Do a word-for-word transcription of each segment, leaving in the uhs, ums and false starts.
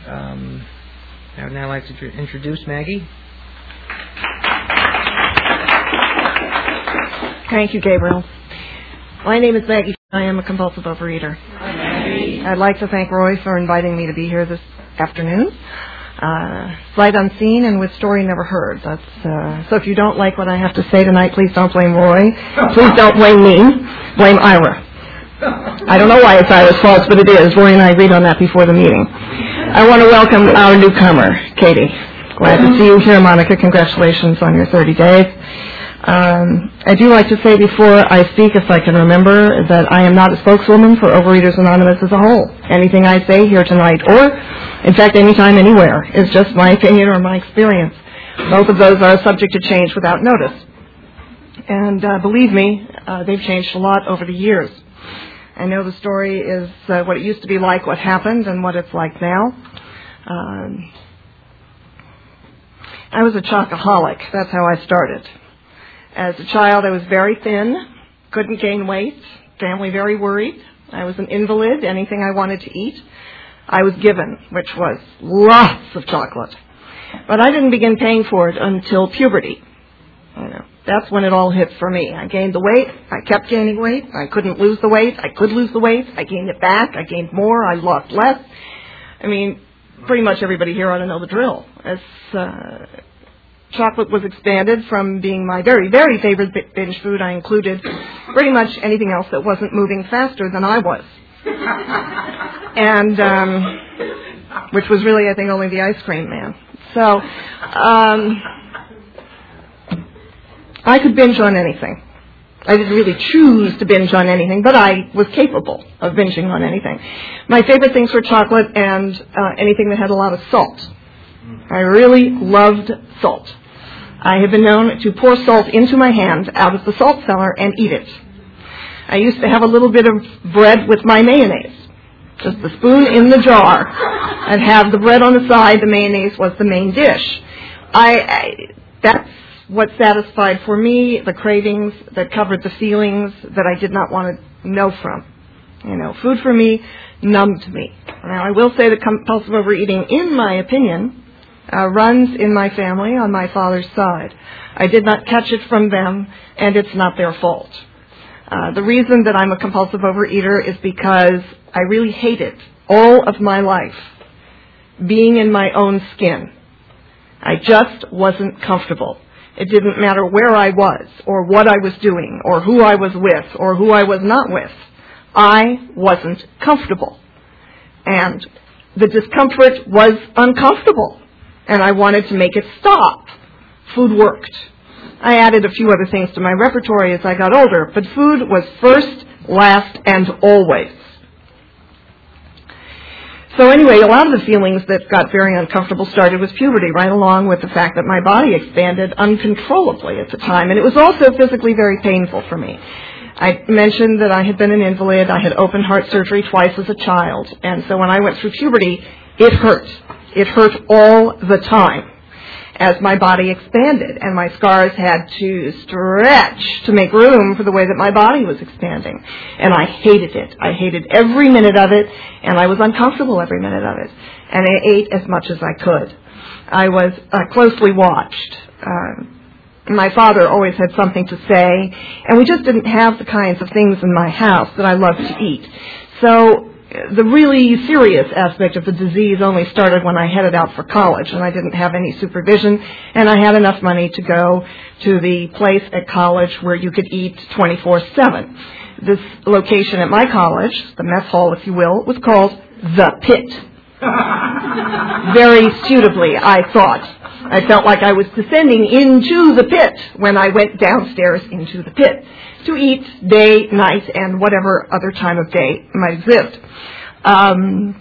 Um, I would now like to tr- introduce Maggie. Thank you, Gabriel. My name is Maggie. I am a compulsive overeater. Hi, Maggie. I'd like to thank Roy for inviting me to be here this afternoon. Uh, sight unseen and with story never heard. That's uh, so if you don't like what I have to say tonight, please don't blame Roy. Please don't blame me. Blame Ira. I don't know why it's Ira's fault, but it is. Roy and I agreed on that before the meeting. I want to welcome our newcomer, Katie. Glad to see you here, Monica. Congratulations on your thirty days. Um, I do like to say before I speak, if I can remember, that I am not a spokeswoman for Overeaters Anonymous as a whole. Anything I say here tonight, or, in fact, anytime, anywhere, is just my opinion or my experience. Both of those are subject to change without notice. And uh, believe me, uh, they've changed a lot over the years. I know the story is uh, what it used to be like, what happened, and what it's like now. Um, I was a chocoholic. That's how I started. As a child, I was very thin, couldn't gain weight, family very worried. I was an invalid, anything I wanted to eat, I was given, which was lots of chocolate. But I didn't begin paying for it until puberty. You know, that's when it all hit for me. I gained the weight, I kept gaining weight, I couldn't lose the weight, I could lose the weight, I gained it back, I gained more, I lost less. I mean, pretty much everybody here ought to know the drill. As uh, chocolate was expanded from being my very, very favorite binge food, I included pretty much anything else that wasn't moving faster than I was. And, um, which was really, I think, only the ice cream man. So, um, I could binge on anything. I didn't really choose to binge on anything, but I was capable of binging on anything. My favorite things were chocolate and uh, anything that had a lot of salt. I really loved salt. I have been known to pour salt into my hand out of the salt cellar and eat it. I used to have a little bit of bread with my mayonnaise. Just the spoon in the jar. I'd have the bread on the side. The mayonnaise was the main dish. I, I that's what satisfied for me the cravings that covered the feelings that I did not want to know from. You know, food for me numbed me. Now, I will say that compulsive overeating, in my opinion, uh, runs in my family on my father's side. I did not catch it from them, and it's not their fault. Uh, the reason that I'm a compulsive overeater is because I really hated all of my life being in my own skin. I just wasn't comfortable. It didn't matter where I was, or what I was doing, or who I was with, or who I was not with. I wasn't comfortable. And the discomfort was uncomfortable. And I wanted to make it stop. Food worked. I added a few other things to my repertory as I got older, but food was first, last, and always. So anyway, a lot of the feelings that got very uncomfortable started with puberty, right along with the fact that my body expanded uncontrollably at the time. And it was also physically very painful for me. I mentioned that I had been an invalid. I had open heart surgery twice as a child. And so when I went through puberty, it hurt. It hurt all the time as my body expanded. And my scars had to stretch to make room for the way that my body was expanding. And I hated it. I hated every minute of it. And I was uncomfortable every minute of it. And I ate as much as I could. I was uh, closely watched. Um, My father always had something to say, and we just didn't have the kinds of things in my house that I loved to eat. So the really serious aspect of the disease only started when I headed out for college, and I didn't have any supervision, and I had enough money to go to the place at college where you could eat twenty-four seven. This location at my college, the mess hall, if you will, was called The Pit. Very suitably, I thought. I felt like I was descending into the pit when I went downstairs into the pit to eat day, night, and whatever other time of day might exist. Um,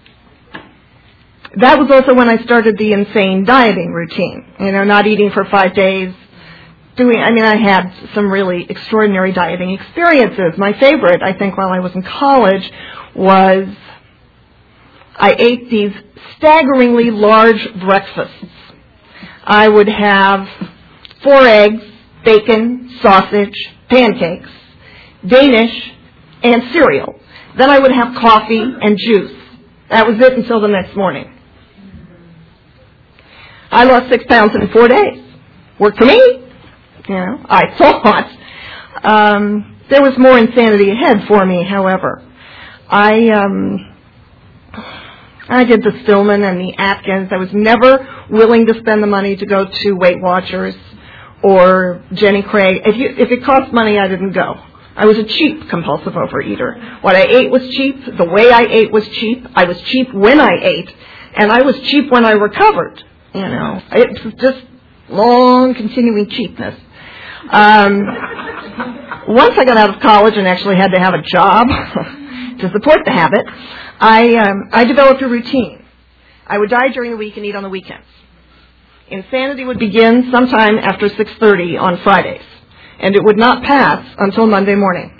that was also when I started the insane dieting routine. You know, not eating for five days. Doing, I mean, I had some really extraordinary dieting experiences. My favorite, I think, while I was in college was I ate these staggeringly large breakfasts. I would have four eggs, bacon, sausage, pancakes, Danish, and cereal. Then I would have coffee and juice. That was it until the next morning. I lost six pounds in four days. Worked for me. You know, I thought. Um, there was more insanity ahead for me, however. I um, I did the Stillman and the Atkins. I was never willing to spend the money to go to Weight Watchers or Jenny Craig. If, you, if it cost money, I didn't go. I was a cheap compulsive overeater. What I ate was cheap. The way I ate was cheap. I was cheap when I ate, and I was cheap when I recovered. You know, it was just long, continuing cheapness. Um, once I got out of college and actually had to have a job to support the habit, I um, I developed a routine. I would diet during the week and eat on the weekends. Insanity would begin sometime after six thirty on Fridays, and it would not pass until Monday morning.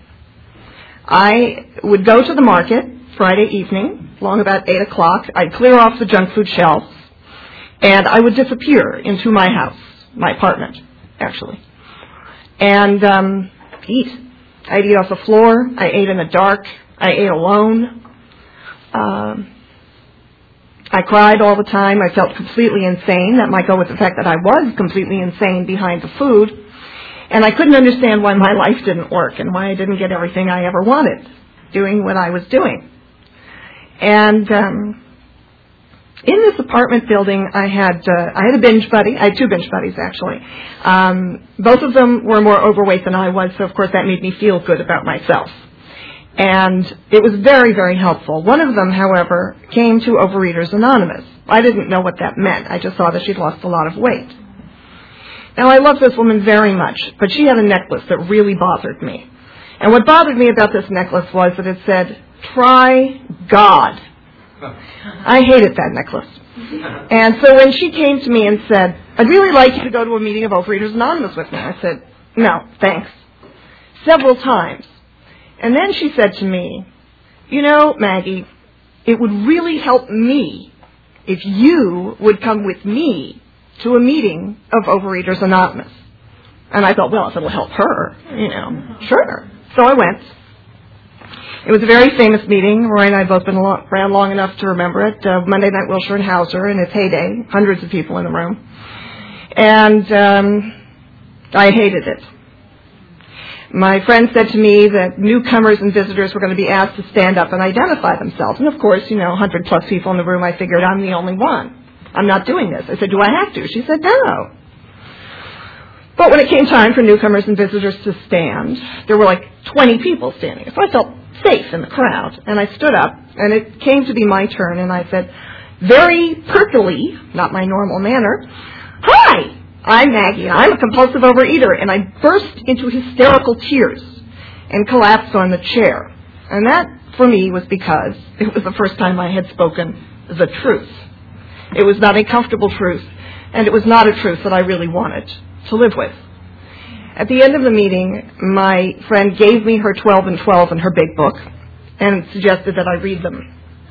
I would go to the market Friday evening, along about eight o'clock. I'd clear off the junk food shelves, and I would disappear into my house, my apartment, actually, and um, eat. I'd eat off the floor. I ate in the dark. I ate alone. Um, I cried all the time. I felt completely insane. That might go with the fact that I was completely insane behind the food. And I couldn't understand why my life didn't work and why I didn't get everything I ever wanted doing what I was doing. And um, in this apartment building, I had uh, I had a binge buddy. I had two binge buddies, actually. Um, both of them were more overweight than I was, so of course that made me feel good about myself. And it was very, very helpful. One of them, however, came to Overeaters Anonymous. I didn't know what that meant. I just saw that she'd lost a lot of weight. Now, I love this woman very much, but she had a necklace that really bothered me. And what bothered me about this necklace was that it said, "Try God." I hated that necklace. And so when she came to me and said, "I'd really like you to go to a meeting of Overeaters Anonymous with me," I said, "No, thanks." Several times. And then she said to me, "You know, Maggie, it would really help me if you would come with me to a meeting of Overeaters Anonymous." And I thought, well, if it'll help her, you know, sure. So I went. It was a very famous meeting. Roy and I have both been around long enough to remember it. Uh, Monday Night Wilshire and Hauser in its heyday, hundreds of people in the room. And um, I hated it. My friend said to me that newcomers and visitors were going to be asked to stand up and identify themselves. And of course, you know, one hundred plus people in the room, I figured I'm the only one. I'm not doing this. I said, "Do I have to?" She said, "No." But when it came time for newcomers and visitors to stand, there were like twenty people standing. So I felt safe in the crowd. And I stood up, and it came to be my turn, and I said, very perkily, not my normal manner, "Hi, I'm Maggie, and I'm a compulsive overeater." And I burst into hysterical tears and collapsed on the chair. And that, for me, was because it was the first time I had spoken the truth. It was not a comfortable truth, and it was not a truth that I really wanted to live with. At the end of the meeting, my friend gave me her twelve and twelve in her big book and suggested that I read them.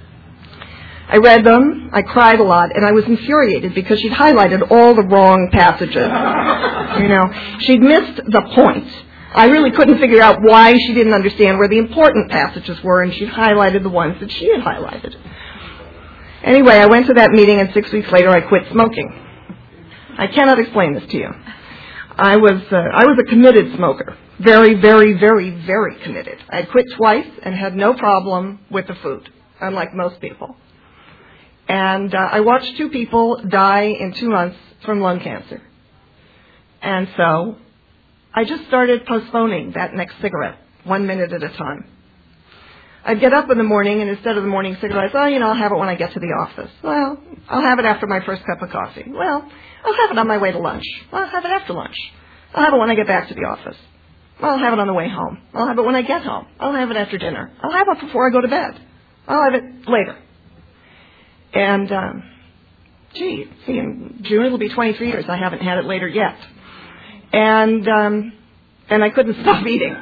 I read them, I cried a lot, and I was infuriated because she'd highlighted all the wrong passages. You know, she'd missed the point. I really couldn't figure out why she didn't understand where the important passages were, and she'd highlighted the ones that she had highlighted. Anyway, I went to that meeting, and six weeks later I quit smoking. I cannot explain this to you. I was uh, I was a committed smoker. Very, very, very, very committed. I had quit twice and had no problem with the food, unlike most people. And uh, I watched two people die in two months from lung cancer. And so I just started postponing that next cigarette, one minute at a time. I'd get up in the morning, and instead of the morning cigarette, oh, you know, I'll have it when I get to the office. Well, I'll have it after my first cup of coffee. Well, I'll have it on my way to lunch. Well, I'll have it after lunch. I'll have it when I get back to the office. Well, I'll have it on the way home. I'll have it when I get home. I'll have it after dinner. I'll have it before I go to bed. I'll have it later. And, um, gee, see, in June it'll be twenty-three years. I haven't had it later yet. And, um, and I couldn't stop eating.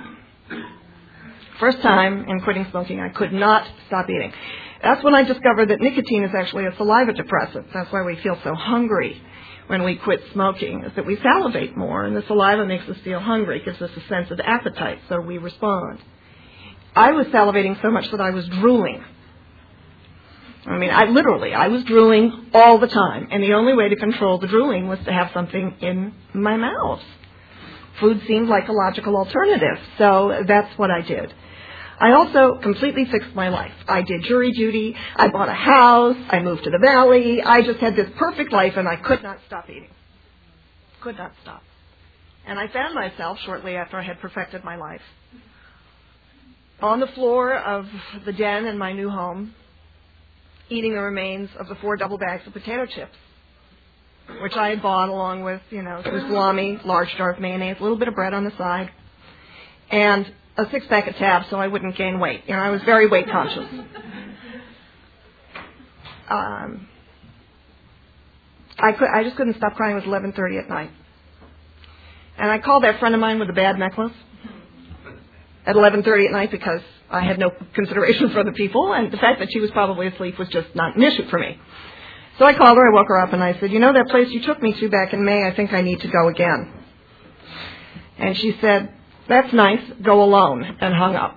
First time in quitting smoking, I could not stop eating. That's when I discovered that nicotine is actually a saliva depressant. That's why we feel so hungry when we quit smoking, is that we salivate more, and the saliva makes us feel hungry. It gives us a sense of appetite, so we respond. I was salivating so much that I was drooling. I mean, I literally, I was drooling all the time, and the only way to control the drooling was to have something in my mouth. Food seemed like a logical alternative, so that's what I did. I also completely fixed my life. I did jury duty, I bought a house, I moved to the valley, I just had this perfect life, and I could not stop eating. Could not stop. And I found myself, shortly after I had perfected my life, on the floor of the den in my new home, eating the remains of the four double bags of potato chips, which I had bought along with, you know, some salami, large jar of mayonnaise, a little bit of bread on the side, and a six-pack of tabs so I wouldn't gain weight. You know, I was very weight conscious. Um, I could, I just couldn't stop crying. It was eleven thirty at night. And I called that friend of mine with a bad necklace at eleven thirty at night because I had no consideration for other people, and the fact that she was probably asleep was just not an issue for me. So I called her, I woke her up, and I said, you know that place you took me to back in May, I think I need to go again. And she said, that's nice, go alone, and hung up.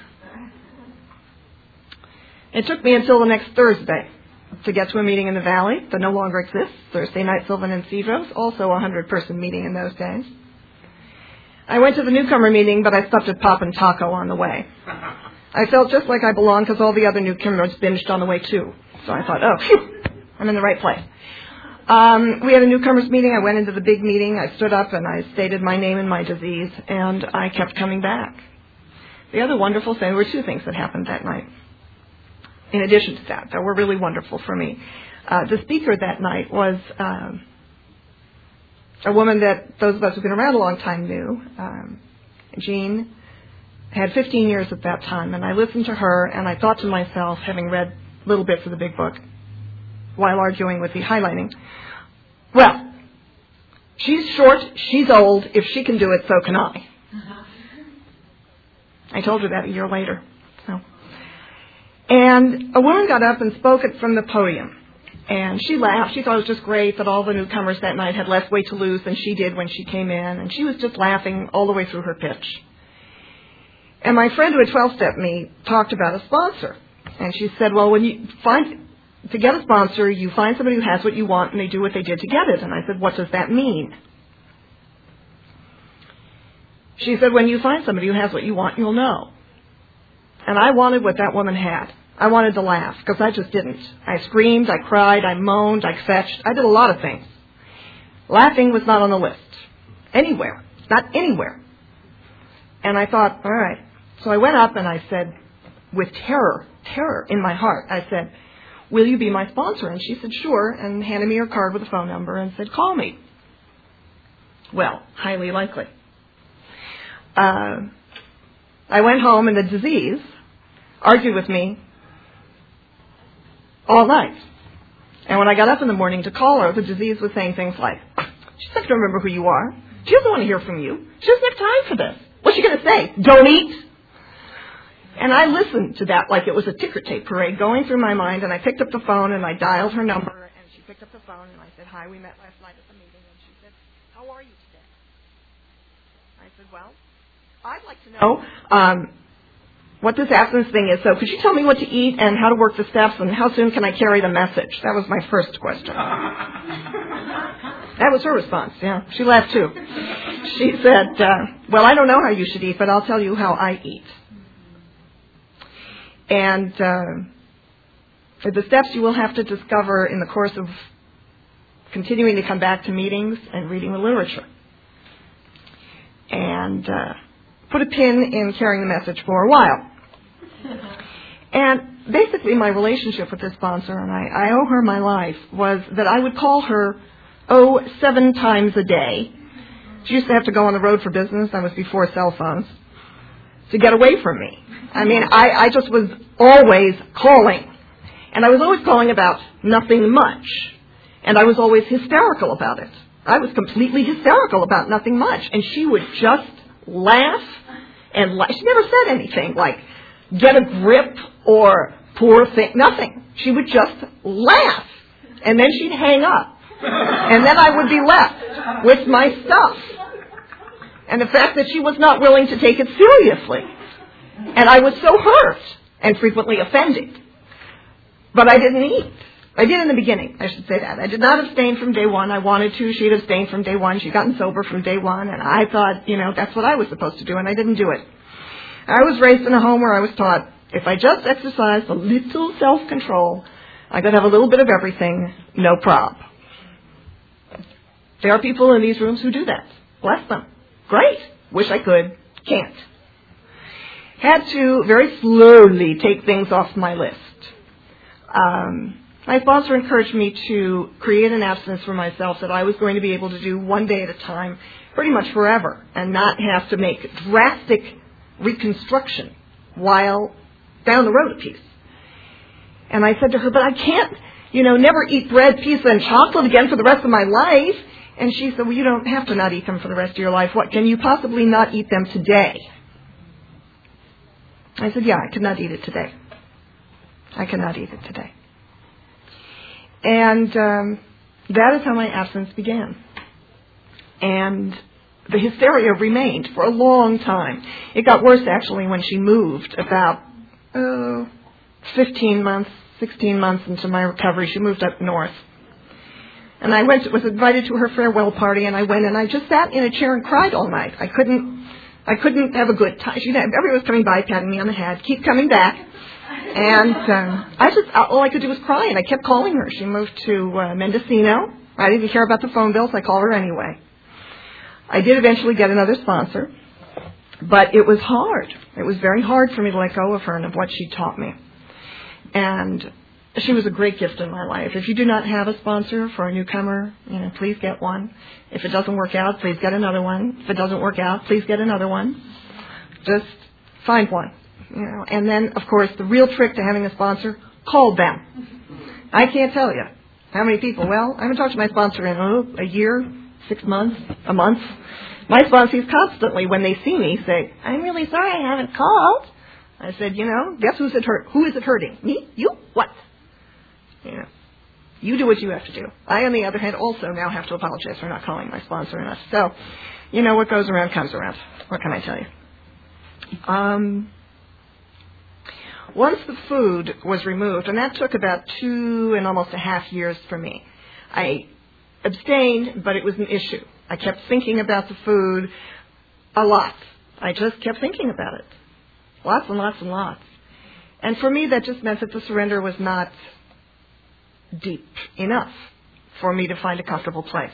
It took me until the next Thursday to get to a meeting in the Valley that no longer exists, Thursday Night Sylvan and Cedros, also a hundred-person meeting in those days. I went to the newcomer meeting, but I stopped at Pop and Taco on the way. I felt just like I belonged because all the other newcomers binged on the way, too. So I thought, oh, phew, I'm in the right place. Um, we had a newcomers meeting. I went into the big meeting. I stood up and I stated my name and my disease, and I kept coming back. The other wonderful thing, there were two things that happened that night. In addition to that, that were really wonderful for me. Uh, the speaker that night was um, a woman that those of us who've been around a long time knew. Um, Jean had fifteen years at that time, and I listened to her, and I thought to myself, having read little bits of the big book, while arguing with the highlighting, well, she's short, she's old, if she can do it, so can I. I told her that a year later. So. And a woman got up and spoke it from the podium. And she laughed. She thought it was just great that all the newcomers that night had less weight to lose than she did when she came in. And she was just laughing all the way through her pitch. And my friend who had twelve-stepped me talked about a sponsor. And she said, well, when you find, to get a sponsor, you find somebody who has what you want and they do what they did to get it. And I said, what does that mean? She said, when you find somebody who has what you want, you'll know. And I wanted what that woman had. I wanted to laugh, because I just didn't. I screamed, I cried, I moaned, I fetched. I did a lot of things. Laughing was not on the list. Anywhere. Not anywhere. And I thought, all right. So I went up and I said, with terror, terror in my heart, I said, will you be my sponsor? And she said, sure, and handed me her card with a phone number and said, call me. Well, highly likely. Uh, I went home, and the disease argued with me all night. And when I got up in the morning to call her, the disease was saying things like, she's not going to remember who you are. She doesn't want to hear from you. She doesn't have time for this. What's she going to say? Don't eat? And I listened to that like it was a ticker tape parade going through my mind, and I picked up the phone, and I dialed her number, and she picked up the phone, and I said, hi, we met last night at the meeting. And she said, how are you today? I said, well, I'd like to know um, what this abstinence thing is. So could you tell me what to eat and how to work the steps and how soon can I carry the message? That was my first question. That was her response, yeah. She laughed too. She said, uh, well, I don't know how you should eat, but I'll tell you how I eat. And uh, the steps you will have to discover in the course of continuing to come back to meetings and reading the literature. And uh, put a pin in carrying the message for a while. And basically my relationship with this sponsor, and I, I owe her my life, was that I would call her, oh, seven times a day. She used to have to go on the road for business. That was before cell phones. To get away from me. I mean, I, I just was always calling. And I was always calling about nothing much. And I was always hysterical about it. I was completely hysterical about nothing much. And she would just laugh and laugh. She never said anything like, get a grip or poor thing. Nothing. She would just laugh. And then she'd hang up. And then I would be left with my stuff. And the fact that she was not willing to take it seriously. And I was so hurt and frequently offended. But I didn't eat. I did in the beginning, I should say that. I did not abstain from day one. I wanted to. She had abstained from day one. She'd gotten sober from day one, and I thought, you know, that's what I was supposed to do, and I didn't do it. I was raised in a home where I was taught, if I just exercised a little self-control, I could have a little bit of everything, no prob. There are people in these rooms who do that. Bless them. Great. Wish I could. Can't. Had to very slowly take things off my list. Um, my sponsor encouraged me to create an abstinence for myself that I was going to be able to do one day at a time, pretty much forever, and not have to make drastic reconstruction while down the road a piece. And I said to her, but I can't, you know, never eat bread, pizza, and chocolate again for the rest of my life. And she said, well, you don't have to not eat them for the rest of your life. What, can you possibly not eat them today? I said, yeah, I could not eat it today. I cannot eat it today. And um, that is how my abstinence began. And the hysteria remained for a long time. It got worse, actually, when she moved about oh, fifteen months, sixteen months into my recovery. She moved up north. And I went, was invited to her farewell party, and I went, and I just sat in a chair and cried all night. I couldn't, I couldn't have a good time. She, everybody was coming by, patting me on the head, keep coming back. And um, I just, all I could do was cry, and I kept calling her. She moved to uh, Mendocino. I didn't care about the phone bills. I called her anyway. I did eventually get another sponsor, but it was hard. It was very hard for me to let go of her and of what she taught me. And she was a great gift in my life. If you do not have a sponsor for a newcomer, you know, please get one. If it doesn't work out, please get another one. If it doesn't work out, please get another one. Just find one. You know, and then, of course, the real trick to having a sponsor, call them. I can't tell you how many people. Well, I haven't talked to my sponsor in oh, a year, six months, a month. My sponsees constantly, when they see me, say, I'm really sorry I haven't called. I said, you know, guess who's it hurt? Who is it hurting? Me? You? What? You know, you do what you have to do. I, on the other hand, also now have to apologize for not calling my sponsor enough. So, you know, what goes around comes around. What can I tell you? Um... Once the food was removed, and that took about two and almost a half years for me, I abstained, but it was an issue. I kept thinking about the food a lot. I just kept thinking about it. Lots and lots and lots. And for me, that just meant that the surrender was not deep enough for me to find a comfortable place.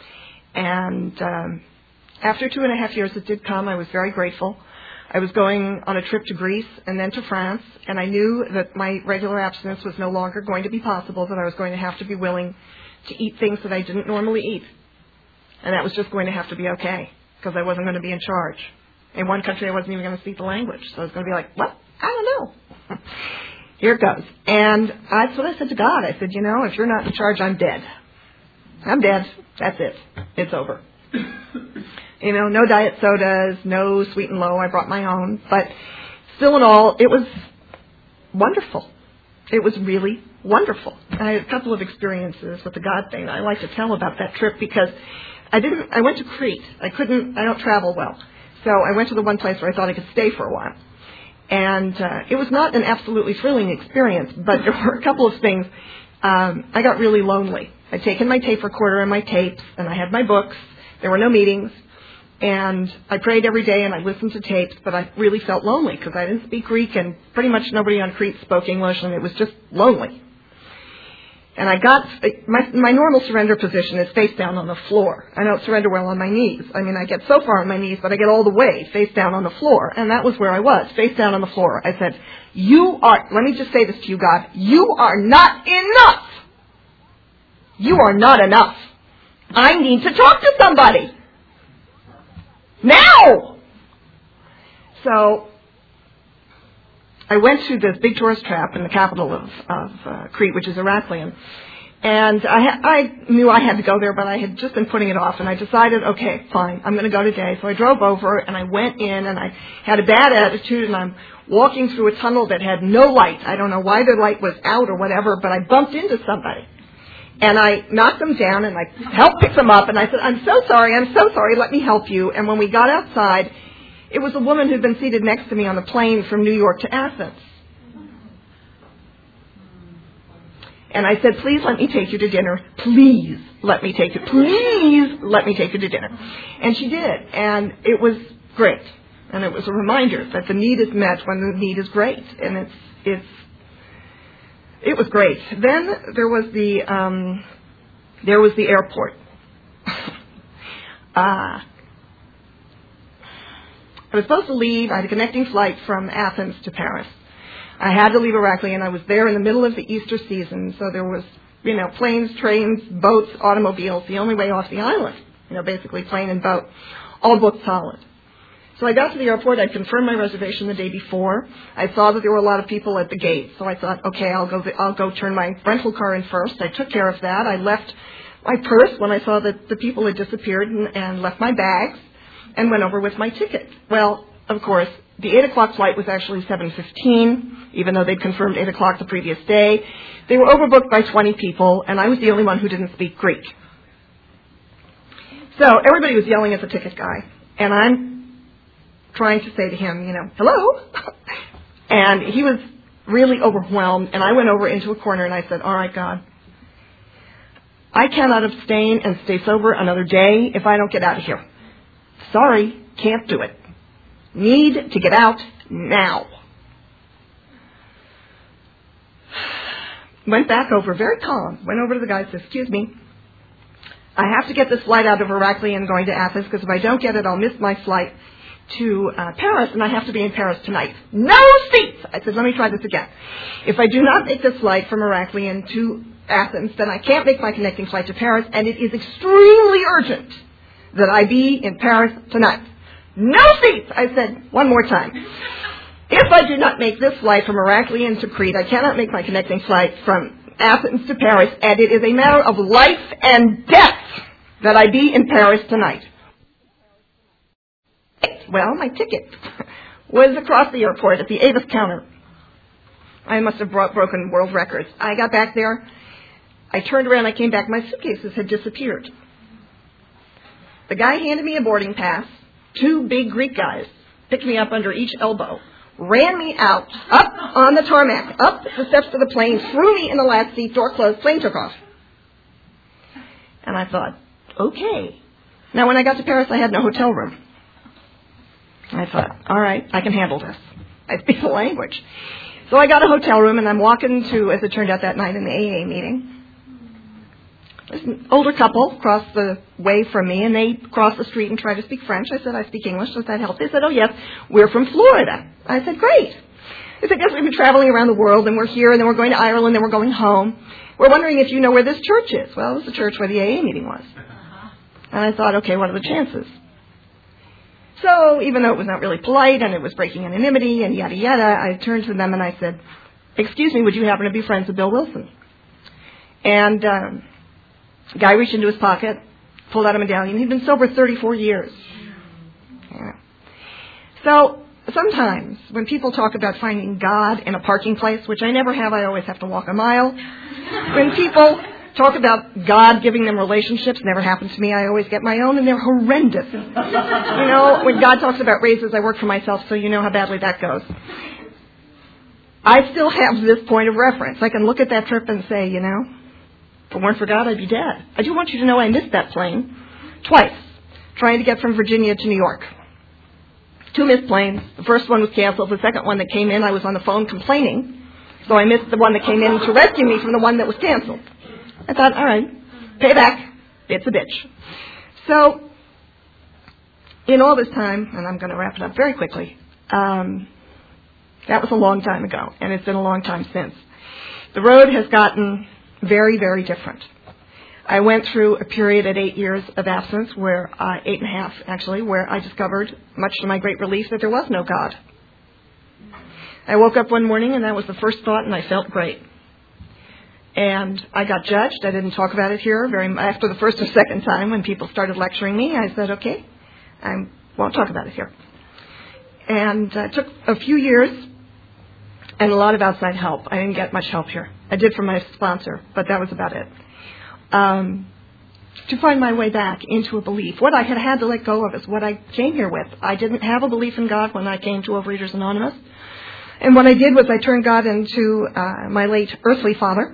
And um, after two and a half years it did come, I was very grateful. I was going on a trip to Greece and then to France, and I knew that my regular abstinence was no longer going to be possible, that I was going to have to be willing to eat things that I didn't normally eat. And that was just going to have to be okay, because I wasn't going to be in charge. In one country, I wasn't even going to speak the language, so I was going to be like, what? I don't know. Here it goes. And that's what I said to God. I said, you know, if you're not in charge, I'm dead. I'm dead. That's it. It's over. You know, no diet sodas, no sweet and low. I brought my own. But still in all, it was wonderful. It was really wonderful. I had a couple of experiences with the God thing. I like to tell about that trip because I didn't, I went to Crete. I couldn't, I don't travel well. So I went to the one place where I thought I could stay for a while. And uh, it was not an absolutely thrilling experience, but there were a couple of things. Um, I got really lonely. I'd taken my tape recorder and my tapes, and I had my books. There were no meetings. And I prayed every day and I listened to tapes, but I really felt lonely because I didn't speak Greek and pretty much nobody on Crete spoke English, and it was just lonely. And I got, my, my normal surrender position is face down on the floor. I don't surrender well on my knees. I mean, I get so far on my knees, but I get all the way face down on the floor. And that was where I was, face down on the floor. I said, you are, let me just say this to you, God, you are not enough. You are not enough. I need to talk to somebody. Now! So I went to this big tourist trap in the capital of, of uh, Crete, which is Heraklion. And I, ha- I knew I had to go there, but I had just been putting it off. And I decided, okay, fine, I'm going to go today. So I drove over, and I went in, and I had a bad attitude, and I'm walking through a tunnel that had no light. I don't know why the light was out or whatever, but I bumped into somebody. And I knocked them down, and I helped pick them up, and I said, I'm so sorry, I'm so sorry, let me help you. And when we got outside, it was a woman who'd been seated next to me on the plane from New York to Athens. And I said, please let me take you to dinner. Please let me take you. Please let me take you to dinner. And she did. And it was great. And it was a reminder that the need is met when the need is great. And it's, it's, it was great. Then there was the, um, there was the airport. uh, I was supposed to leave. I had a connecting flight from Athens to Paris. I had to leave Heraklion, and I was there in the middle of the Easter season, so there was, you know, planes, trains, boats, automobiles, the only way off the island, you know, basically plane and boat, all booked solid. So I got to the airport. I'd confirmed my reservation the day before. I saw that there were a lot of people at the gate, so I thought, okay, I'll go, I'll go turn my rental car in first. I took care of that. I left my purse when I saw that the people had disappeared and, and left my bags and went over with my ticket. Well, of course, the eight o'clock flight was actually seven fifteen, even though they'd confirmed eight o'clock the previous day. They were overbooked by twenty people, and I was the only one who didn't speak Greek. So everybody was yelling at the ticket guy, and I'm trying to say to him, you know, hello? And he was really overwhelmed, and I went over into a corner, and I said, all right, God, I cannot abstain and stay sober another day if I don't get out of here. Sorry, can't do it. Need to get out now. Went back over, very calm, went over to the guy and said, excuse me, I have to get this flight out of Heraklion going to Athens, because if I don't get it, I'll miss my flight to uh, Paris, and I have to be in Paris tonight. No seats! I said, let me try this again. If I do not make this flight from Heraklion to Athens, then I can't make my connecting flight to Paris, and it is extremely urgent that I be in Paris tonight. No seats! I said one more time. If I do not make this flight from Heraklion to Crete, I cannot make my connecting flight from Athens to Paris, and it is a matter of life and death that I be in Paris tonight. Well, my ticket was across the airport at the Avis counter. I must have bro- broken world records. I got back there. I turned around. I came back. My suitcases had disappeared. The guy handed me a boarding pass. Two big Greek guys picked me up under each elbow, ran me out, up on the tarmac, up the steps of the plane, threw me in the last seat, door closed, plane took off. And I thought, okay. Now, when I got to Paris, I had no hotel room. I thought, all right, I can handle this. I speak the language. So I got a hotel room, and I'm walking to, as it turned out that night, in the A A meeting. There's an older couple across the way from me, and they crossed the street and tried to speak French. I said, I speak English. Does that help? They said, oh, yes, we're from Florida. I said, great. They said, yes, we've been traveling around the world, and we're here, and then we're going to Ireland, and we're going home. We're wondering if you know where this church is. Well, it was the church where the A A meeting was. And I thought, okay, what are the chances? So even though it was not really polite, and it was breaking anonymity, and yada, yada, I turned to them, and I said, excuse me, would you happen to be friends with Bill Wilson? And um, the guy reached into his pocket, pulled out a medallion. He'd been sober thirty-four years. Yeah. So sometimes when people talk about finding God in a parking place, which I never have, I always have to walk a mile. When people talk about God giving them relationships, never happened to me. I always get my own, and they're horrendous. You know, when God talks about raises, I work for myself, so you know how badly that goes. I still have this point of reference. I can look at that trip and say, you know, if it weren't for God, I'd be dead. I do want you to know I missed that plane twice, trying to get from Virginia to New York. Two missed planes. The first one was canceled. The second one that came in, I was on the phone complaining, so I missed the one that came in to rescue me from the one that was canceled. I thought, all right, payback, it's a bitch. So, in all this time, and I'm going to wrap it up very quickly, um, that was a long time ago, and it's been a long time since. The road has gotten very, very different. I went through a period at eight years of absence, where uh, eight and a half, actually, where I discovered, much to my great relief, that there was no God. I woke up one morning, and that was the first thought, and I felt great. And I got judged. I didn't talk about it here. Very after the first or second time when people started lecturing me, I said, okay, I won't talk about it here. And uh, it took a few years and a lot of outside help. I didn't get much help here. I did from my sponsor, but that was about it. Um, to find my way back into a belief. What I had had to let go of is what I came here with. I didn't have a belief in God when I came to Overeaters Anonymous. And what I did was I turned God into uh, my late earthly father,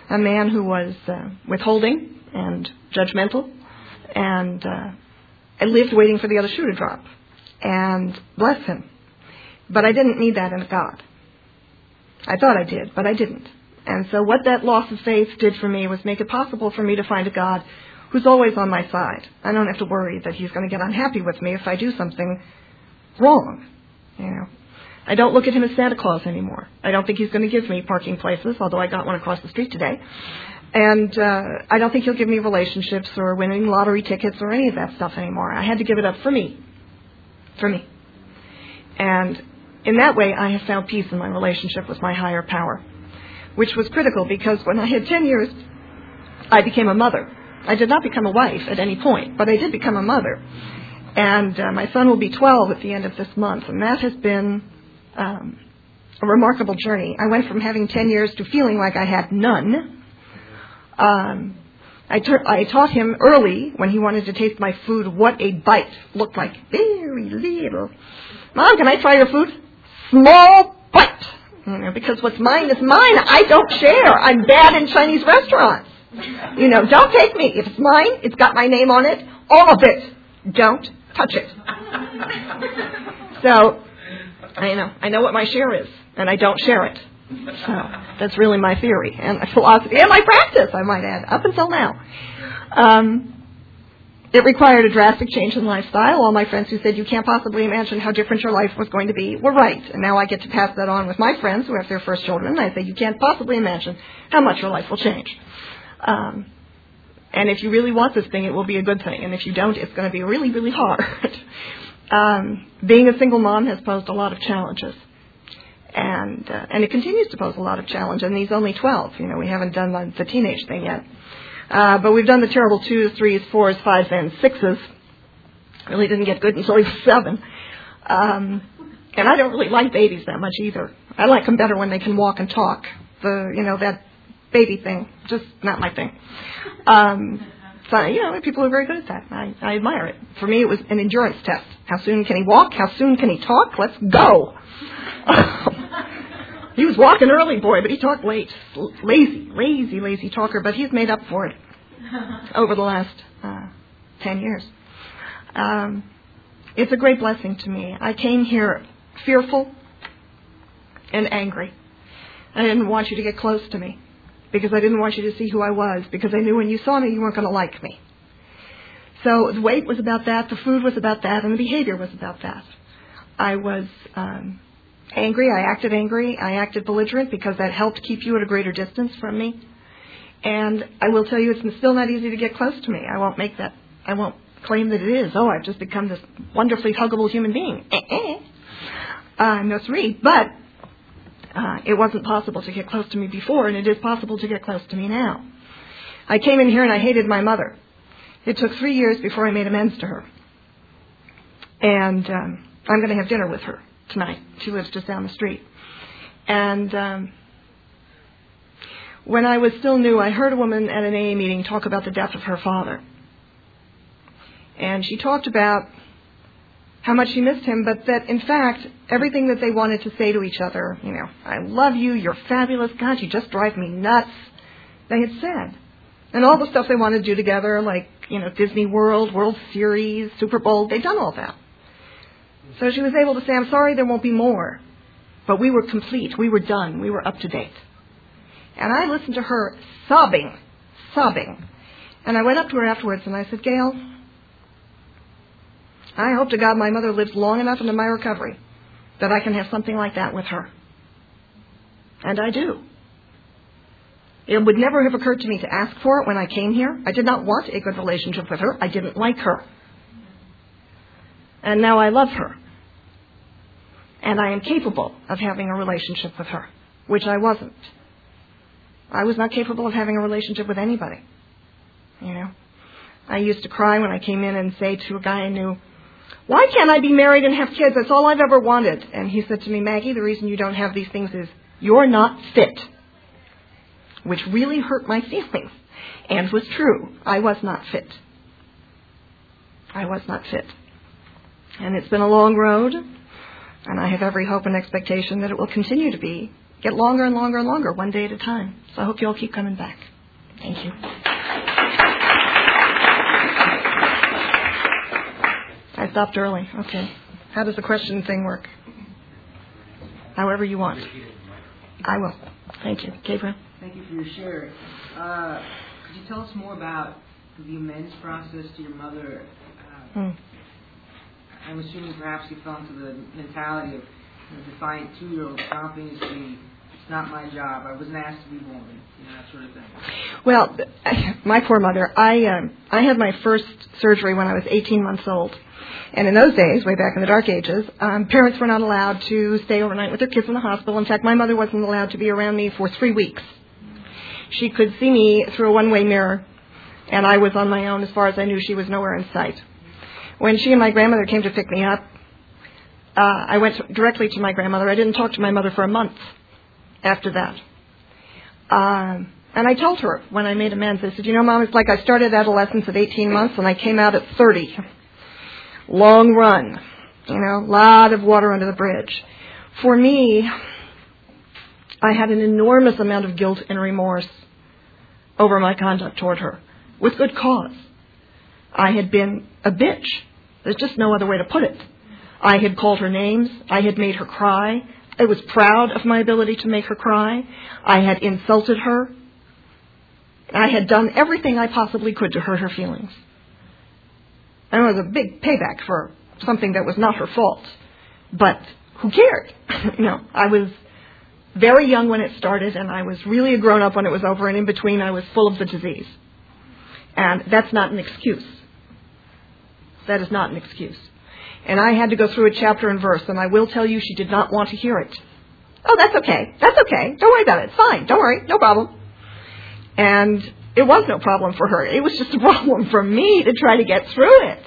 a man who was uh, withholding and judgmental, and uh, I lived waiting for the other shoe to drop. And bless him. But I didn't need that in a God. I thought I did, but I didn't. And so what that loss of faith did for me was make it possible for me to find a God who's always on my side. I don't have to worry that he's going to get unhappy with me if I do something wrong. You know, I don't look at him as Santa Claus anymore. I don't think he's going to give me parking places, although I got one across the street today. And uh, I don't think he'll give me relationships or winning lottery tickets or any of that stuff anymore. I had to give it up for me. For me. And in that way, I have found peace in my relationship with my higher power, which was critical because when I had ten years, I became a mother. I did not become a wife at any point, but I did become a mother. And uh, my son will be twelve at the end of this month, and that has been um, a remarkable journey. I went from having ten years to feeling like I had none. Um, I, ter- I taught him early, when he wanted to taste my food, what a bite looked like. Very little. Mom, can I try your food? Small bite. You know, because what's mine is mine. I don't share. I'm bad in Chinese restaurants. You know, don't take me. If it's mine, it's got my name on it. All of it. Don't touch it. So, I know. I know what my share is, and I don't share it. So, that's really my theory and my philosophy and my practice, I might add, up until now. Um, it required a drastic change in lifestyle. All my friends who said you can't possibly imagine how different your life was going to be were right. And now I get to pass that on with my friends who have their first children. And I say you can't possibly imagine how much your life will change. Um, and if you really want this thing, it will be a good thing. And if you don't, it's going to be really, really hard. um, being a single mom has posed a lot of challenges. And uh, and it continues to pose a lot of challenge. And he's only twelve. You know, we haven't done the, the teenage thing yet. Uh, but we've done the terrible twos, threes, fours, fives, and sixes. Really didn't get good until he was seven. Um, and I don't really like babies that much either. I like them better when they can walk and talk. The, you know, that baby thing, just not my thing. Um, so, you know, people are very good at that. I, I admire it. For me, it was an endurance test. How soon can he walk? How soon can he talk? Let's go. He was walking early, boy, but he talked late. Lazy, lazy, lazy talker, but he's made up for it over the last uh, ten years. Um, it's a great blessing to me. I came here fearful and angry. I didn't want you to get close to me because I didn't want you to see who I was, because I knew when you saw me, you weren't going to like me. So the weight was about that, the food was about that, and the behavior was about that. I was um, angry. I acted angry. I acted belligerent because that helped keep you at a greater distance from me. And I will tell you, it's still not easy to get close to me. I won't make that. I won't claim that it is. Oh, I've just become this wonderfully huggable human being. Eh-eh. Uh, no three. But uh, it wasn't possible to get close to me before, and it is possible to get close to me now. I came in here and I hated my mother. It took three years before I made amends to her. And um, I'm going to have dinner with her tonight. She lives just down the street. And um, when I was still new, I heard a woman at an A A meeting talk about the death of her father. And she talked about how much she missed him, but that, in fact, everything that they wanted to say to each other, you know, I love you, you're fabulous, God, you just drive me nuts, they had said. And all the stuff they wanted to do together, like, you know, Disney World, World Series, Super Bowl, they'd done all that. So she was able to say, I'm sorry, there won't be more. But we were complete. We were done. We were up to date. And I listened to her sobbing, sobbing. And I went up to her afterwards and I said, Gail, I hope to God my mother lives long enough into my recovery that I can have something like that with her. And I do. It would never have occurred to me to ask for it when I came here. I did not want a good relationship with her. I didn't like her. And now I love her. And I am capable of having a relationship with her, which I wasn't. I was not capable of having a relationship with anybody. You know, I used to cry when I came in and say to a guy I knew, why can't I be married and have kids? That's all I've ever wanted. And he said to me, Maggie, the reason you don't have these things is you're not fit. Which really hurt my feelings and was true. I was not fit. I was not fit. And it's been a long road, and I have every hope and expectation that it will continue to be get longer and longer and longer, one day at a time. So I hope you all keep coming back. Thank you. I stopped early. Okay. How does the question thing work? However you want. I will. Thank you. Gabriel? Thank you for your sharing. Uh, could you tell us more about the amends process to your mother? Uh, Hmm. I'm assuming perhaps you fell into the mentality of the defiant two-year-old stomping his feet. It's not my job. I wasn't asked to be born. You know, that sort of thing. Well, my poor mother. I um, I had my first surgery when I was eighteen months old. And in those days, way back in the dark ages, um, parents were not allowed to stay overnight with their kids in the hospital. In fact, my mother wasn't allowed to be around me for three weeks. She could see me through a one-way mirror, and I was on my own. As far as I knew, she was nowhere in sight. When she and my grandmother came to pick me up, uh, I went directly to my grandmother. I didn't talk to my mother for a month after that. Um, and I told her when I made amends, I said, you know, Mom, it's like I started adolescence at eighteen months and I came out at thirty. Long run, you know, a lot of water under the bridge. For me, I had an enormous amount of guilt and remorse over my conduct toward her, with good cause. I had been a bitch. There's just no other way to put it. I had called her names. I had made her cry. I was proud of my ability to make her cry. I had insulted her. I had done everything I possibly could to hurt her feelings. And it was a big payback for something that was not her fault. But who cared? you know, I was very young when it started, and I was really a grown-up when it was over, and in between I was full of the disease. And that's not an excuse. That is not an excuse. And I had to go through a chapter and verse, and I will tell you she did not want to hear it. Oh, that's okay. That's okay. Don't worry about it. It's fine. Don't worry. No problem. And it was no problem for her. It was just a problem for me to try to get through it.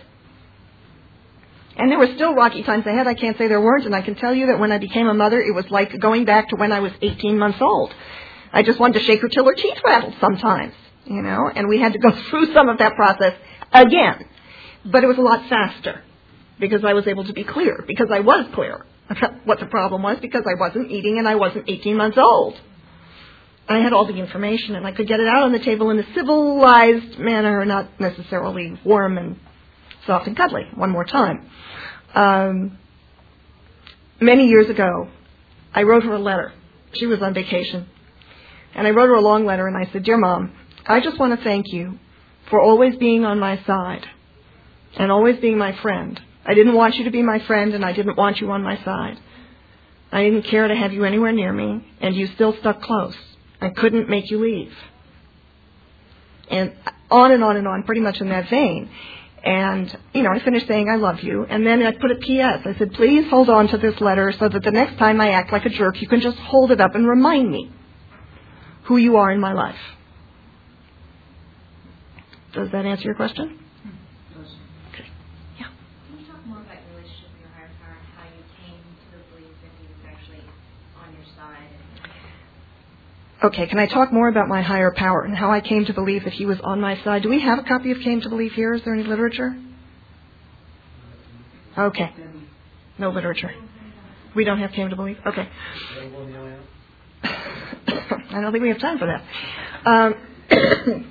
And there were still rocky times ahead. I can't say there weren't. And I can tell you that when I became a mother, it was like going back to when I was eighteen months old. I just wanted to shake her till her teeth rattled sometimes, you know. And we had to go through some of that process again. But it was a lot faster because I was able to be clear, because I was clear about what the problem was, because I wasn't eating and I wasn't eighteen months old. I had all the information, and I could get it out on the table in a civilized manner, not necessarily warm and soft and cuddly. One more time. Um, many years ago, I wrote her a letter. She was on vacation. And I wrote her a long letter, and I said, Dear Mom, I just want to thank you for always being on my side and always being my friend. I didn't want you to be my friend, and I didn't want you on my side. I didn't care to have you anywhere near me, and you still stuck close. I couldn't make you leave. And on and on and on, pretty much in that vein. And, you know, I finished saying I love you. And then I put a P S. I said, please hold on to this letter so that the next time I act like a jerk, you can just hold it up and remind me who you are in my life. Does that answer your question? Okay. Yeah. Can you talk more about your relationship with your higher power and how you came to the belief that he was actually on your side? Okay, can I talk more about my higher power and how I came to believe that he was on my side? Do we have a copy of Came to Believe here? Is there any literature? Okay. No literature. We don't have Came to Believe? Okay. I don't think we have time for that. Um,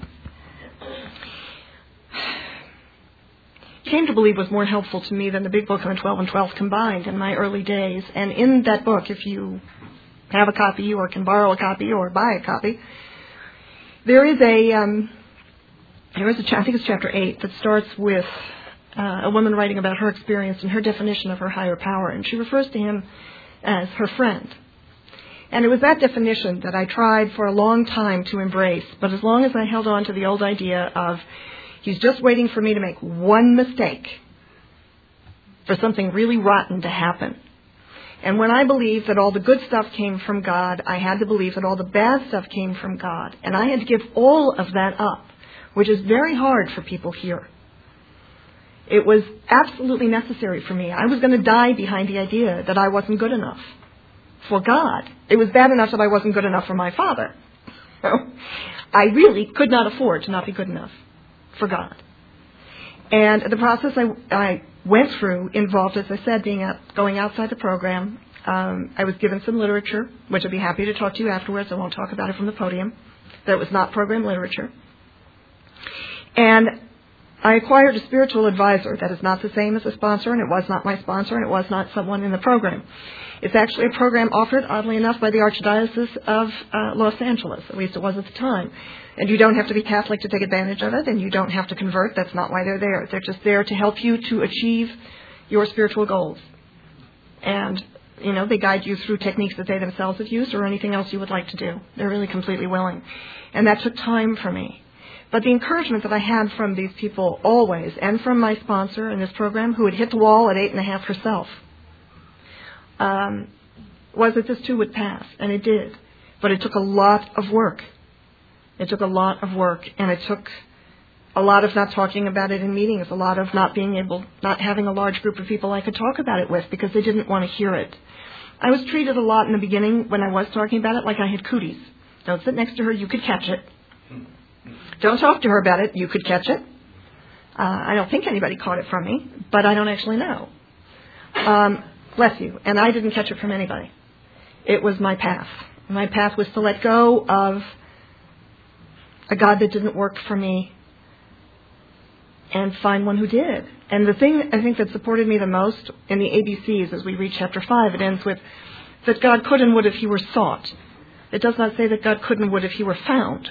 Came to Believe was more helpful to me than the Big Book and the twelve and twelve combined in my early days. And in that book, if you have a copy or can borrow a copy or buy a copy, there is a, um, there is a, I think it's chapter eight, that starts with uh, a woman writing about her experience and her definition of her higher power. And she refers to him as her friend. And it was that definition that I tried for a long time to embrace. But as long as I held on to the old idea of he's just waiting for me to make one mistake for something really rotten to happen. And when I believed that all the good stuff came from God, I had to believe that all the bad stuff came from God. And I had to give all of that up, which is very hard for people here. It was absolutely necessary for me. I was going to die behind the idea that I wasn't good enough for God. It was bad enough that I wasn't good enough for my father. So I really could not afford to not be good enough for God. And the process I, I went through involved, as I said, being out, going outside the program. um, I was given some literature, which I'd be happy to talk to you afterwards. I won't talk about it from the podium. That was not program literature. And I acquired a spiritual advisor that is not the same as a sponsor, and it was not my sponsor, and it was not someone in the program. It's actually a program offered, oddly enough, by the Archdiocese of uh, Los Angeles. At least it was at the time. And you don't have to be Catholic to take advantage of it, and you don't have to convert. That's not why they're there. They're just there to help you to achieve your spiritual goals. And, you know, they guide you through techniques that they themselves have used or anything else you would like to do. They're really completely willing. And that took time for me. But the encouragement that I had from these people always, and from my sponsor in this program, who had hit the wall at eight and a half herself, um, was that this too would pass. And it did. But it took a lot of work. It took a lot of work, and it took a lot of not talking about it in meetings, a lot of not being able, not having a large group of people I could talk about it with because they didn't want to hear it. I was treated a lot in the beginning when I was talking about it like I had cooties. Don't sit next to her, you could catch it. Don't talk to her about it, you could catch it. Uh, I don't think anybody caught it from me, but I don't actually know. Um, bless you. And I didn't catch it from anybody. It was my path. My path was to let go of a God that didn't work for me and find one who did. And the thing I think that supported me the most in the A B Cs as we reach chapter five, it ends with that God could and would if he were sought. It does not say that God could and would if he were found.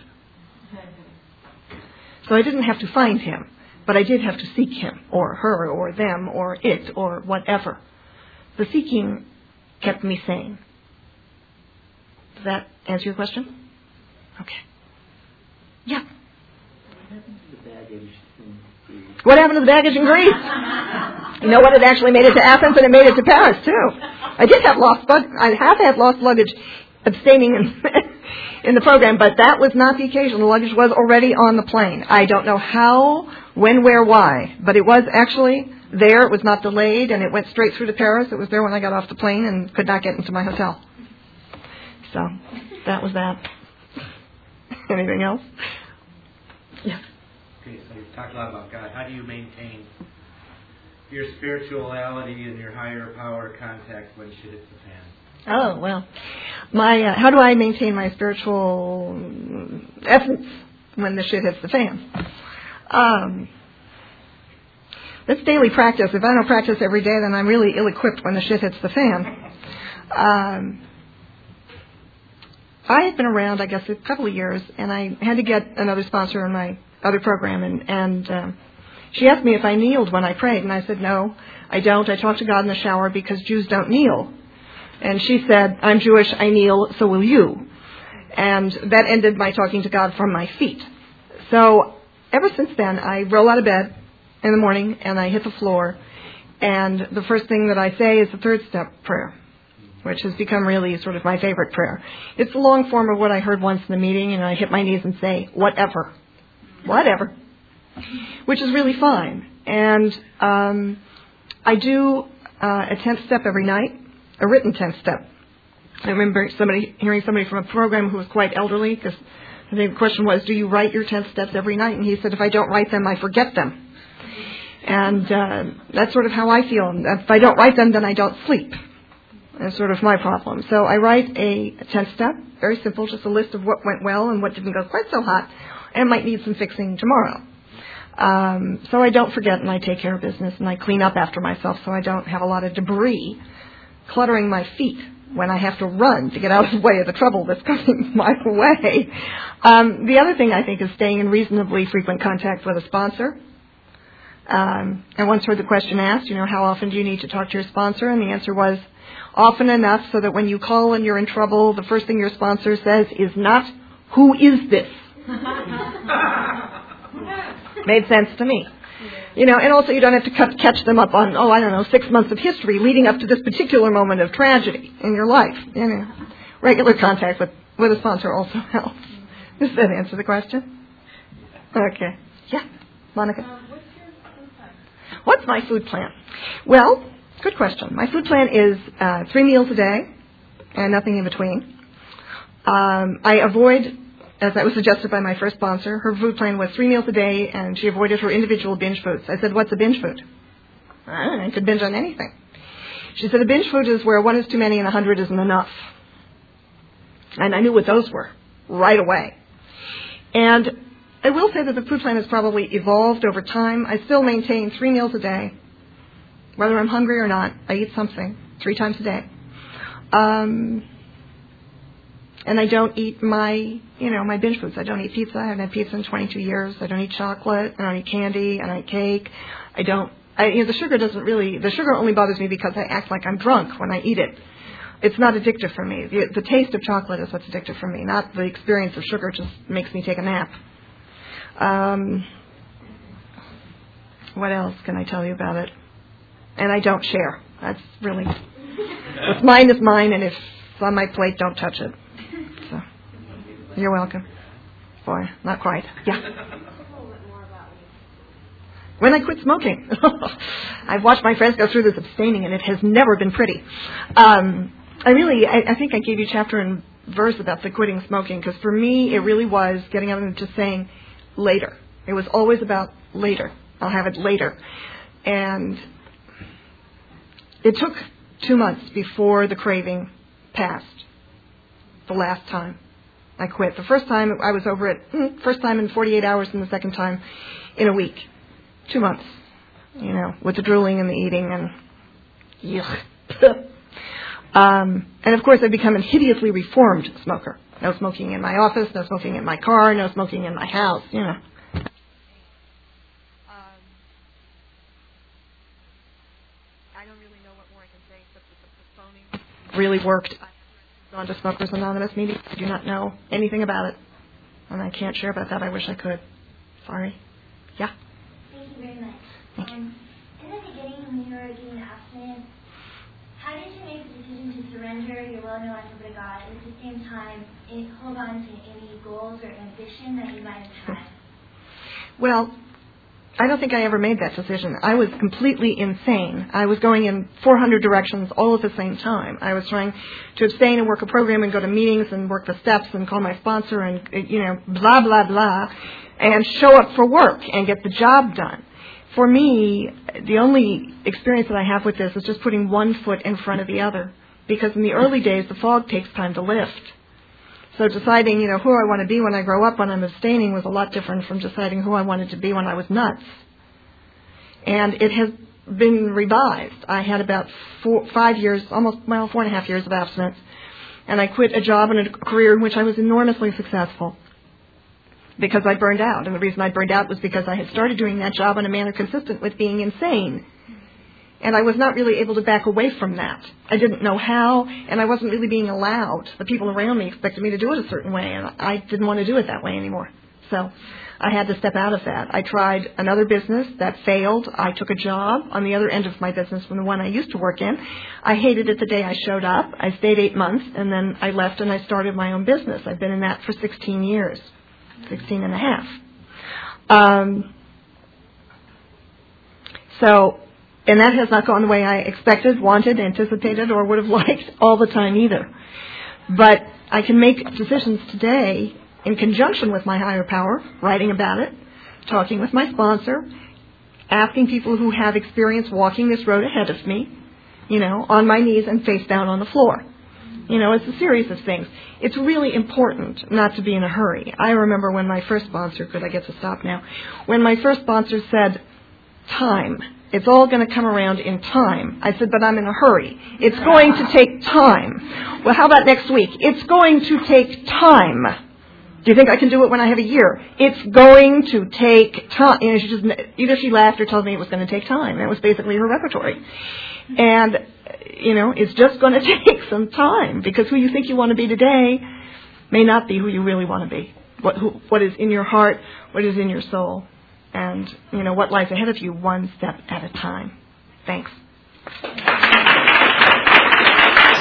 So I didn't have to find him, but I did have to seek him, or her, or them, or it, or whatever. The seeking kept me sane. Does that answer your question? Okay. Yeah. What happened to the baggage in Greece? You know what? It actually made it to Athens and it made it to Paris too. I did have lost, I have had lost luggage, abstaining in, in the program, but that was not the occasion. The luggage was already on the plane. I don't know how, when, where, why, but it was actually there. It was not delayed, and it went straight through to Paris. It was there when I got off the plane and could not get into my hotel. So that was that. Anything else? Yeah. Okay, so you've talked a lot about God. How do you maintain your spirituality and your higher power contact when shit hits the fan? Oh, well, my uh, how do I maintain my spiritual essence when the shit hits the fan? Um, that's daily practice. If I don't practice every day, then I'm really ill-equipped when the shit hits the fan. Um, I had been around, I guess, a couple of years, and I had to get another sponsor in my other program, and, and uh, she asked me if I kneeled when I prayed, and I said, no, I don't. I talk to God in the shower because Jews don't kneel. And she said, I'm Jewish, I kneel, so will you. And that ended my talking to God from my feet. So ever since then, I roll out of bed in the morning, and I hit the floor, and the first thing that I say is the third step prayer, which has become really sort of my favorite prayer. It's the long form of what I heard once in the meeting, and I hit my knees and say, whatever, whatever, which is really fine. And um, I do uh, a tenth step every night, a written tenth step. I remember somebody hearing somebody from a program who was quite elderly, because I think the question was, do you write your tenth steps every night? And he said, if I don't write them, I forget them. And uh, that's sort of how I feel. If I don't write them, then I don't sleep. That's sort of my problem. So I write a tenth step, very simple, just a list of what went well and what didn't go quite so hot and might need some fixing tomorrow. Um, so I don't forget, and I take care of business, and I clean up after myself so I don't have a lot of debris cluttering my feet when I have to run to get out of the way of the trouble that's coming my way. Um, the other thing, I think, is staying in reasonably frequent contact with a sponsor. Um, I once heard the question asked, you know, how often do you need to talk to your sponsor? And the answer was, often enough so that when you call and you're in trouble, the first thing your sponsor says is not, who is this? Made sense to me. You know, and also you don't have to cut, catch them up on, oh, I don't know, six months of history leading up to this particular moment of tragedy in your life. You know, regular contact with, with a sponsor also helps. Does that answer the question? Okay. Yeah. Monica? Uh, what's your food plan? What's my food plan? Well, good question. My food plan is uh, three meals a day and nothing in between. Um, I avoid, as that was suggested by my first sponsor, her food plan was three meals a day, and she avoided her individual binge foods. I said, what's a binge food? I don't know, I could binge on anything. She said, a binge food is where one is too many and a hundred isn't enough. And I knew what those were right away. And I will say that the food plan has probably evolved over time. I still maintain three meals a day. Whether I'm hungry or not, I eat something three times a day. Um, and I don't eat my, you know, my binge foods. I don't eat pizza. I haven't had pizza in twenty-two years. I don't eat chocolate. I don't eat candy. I don't eat cake. I don't, I, you know, the sugar doesn't really, the sugar only bothers me because I act like I'm drunk when I eat it. It's not addictive for me. The, the taste of chocolate is what's addictive for me, not the experience of sugar just makes me take a nap. Um, what else can I tell you about it? And I don't share. That's really, what's mine is mine, and if it's on my plate, don't touch it. So, you're welcome. Boy, not quite. Yeah. When I quit smoking. I've watched my friends go through this abstaining, and it has never been pretty. Um, I really, I, I think I gave you chapter and verse about the quitting smoking, because for me, it really was getting up and just saying later. It was always about later. I'll have it later. And it took two months before the craving passed. The last time I quit. The first time I was over it, first time in forty-eight hours, and the second time in a week. Two months, you know, with the drooling and the eating and yuck. um, and of course, I've become a hideously reformed smoker. No smoking in my office, no smoking in my car, no smoking in my house, you know. Um, I don't really know what more I can say except that the postponing really worked. I've gone to Smokers Anonymous meetings. I do not know anything about it, and I can't share about that. I wish I could. Sorry. Yeah. Thank you very much. Um, in the beginning, when you were getting abstinent, how did you make the decision to surrender your will and your life over to God, and at the same time in, hold on to any goals or ambition that you might have had? Well, I don't think I ever made that decision. I was completely insane. I was going in four hundred directions all at the same time. I was trying to abstain and work a program and go to meetings and work the steps and call my sponsor and, you know, blah, blah, blah, and show up for work and get the job done. For me, the only experience that I have with this is just putting one foot in front of the other. Because in the early days, the fog takes time to lift. So deciding, you know, who I want to be when I grow up when I'm abstaining was a lot different from deciding who I wanted to be when I was nuts. And it has been revised. I had about four, five years, almost, well, four and a half years of abstinence. And I quit a job and a career in which I was enormously successful because I burned out. And the reason I burned out was because I had started doing that job in a manner consistent with being insane. And I was not really able to back away from that. I didn't know how, and I wasn't really being allowed. The people around me expected me to do it a certain way, and I didn't want to do it that way anymore. So I had to step out of that. I tried another business. That failed. I took a job on the other end of my business from the one I used to work in. I hated it the day I showed up. I stayed eight months, and then I left and I started my own business. I've been in that for sixteen years, sixteen and a half. Um, so... And that has not gone the way I expected, wanted, anticipated, or would have liked all the time either. But I can make decisions today in conjunction with my higher power, writing about it, talking with my sponsor, asking people who have experience walking this road ahead of me, you know, on my knees and face down on the floor. You know, it's a series of things. It's really important not to be in a hurry. I remember when my first sponsor, could I get to stop now, when my first sponsor said, time. It's all going to come around in time. I said, but I'm in a hurry. It's going to take time. Well, how about next week? It's going to take time. Do you think I can do it when I have a year? It's going to take time. You know, she just, either she laughed or told me it was going to take time. That was basically her repertory. And, you know, it's just going to take some time, because who you think you want to be today may not be who you really want to be. What, who, what is in your heart, what is in your soul. And, you know, what lies ahead of you one step at a time. Thanks.